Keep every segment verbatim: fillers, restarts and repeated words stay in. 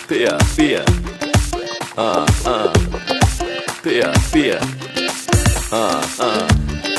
بیا بیا آه آه بیا بیا آه آه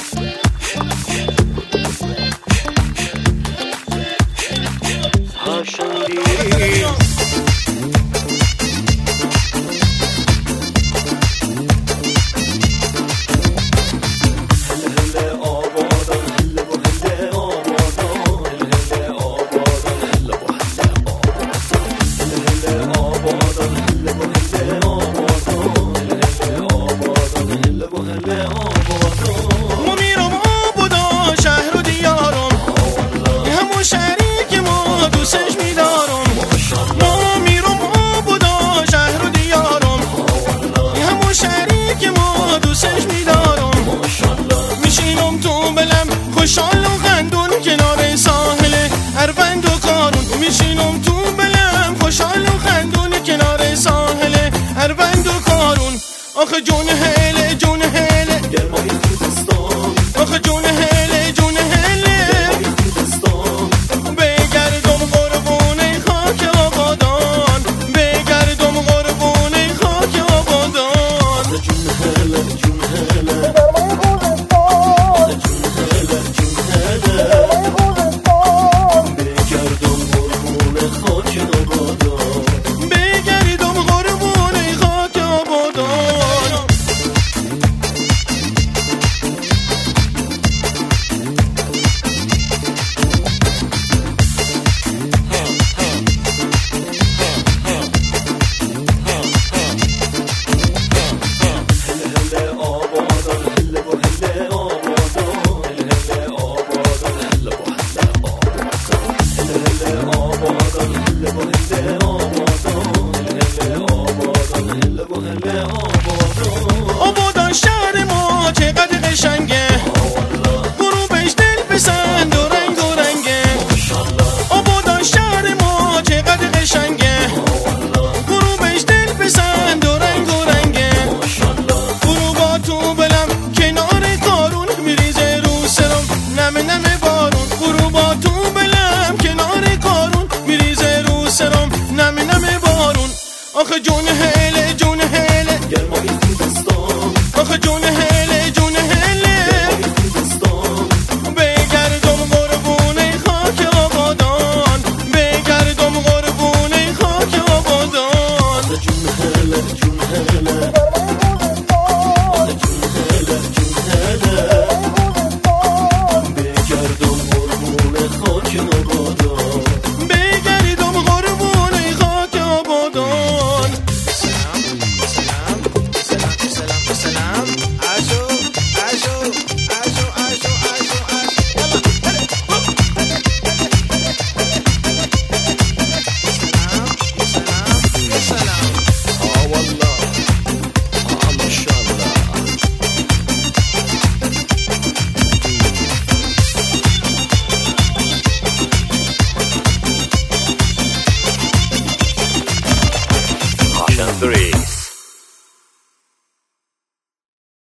خوشحال و خندون کنار ساحل اروند و کارون میشینم تو بلم خوشحال و خندون کنار ساحل اروند و کارون آخه جون هله جون هله گرمای خوزستان آخه جون هله جون هله گرمای خوزستان بگردم قربونه خاک آبادان بگردم قربونه خاک آبادان جون هله جون هله آبادان شهر ما چقدر قشنگه غروبش دل پسند و رنگ و رنگه آبادان شهر ما چقدر قشنگه غروبش دل پسند و رنگ و رنگه غروبا تو بلم کنار کارون میریزه رو سرم نمه نمه بارون غروبا تو بلم کنار کارون میریزه رو سرم نمه نمه بارون آخه جون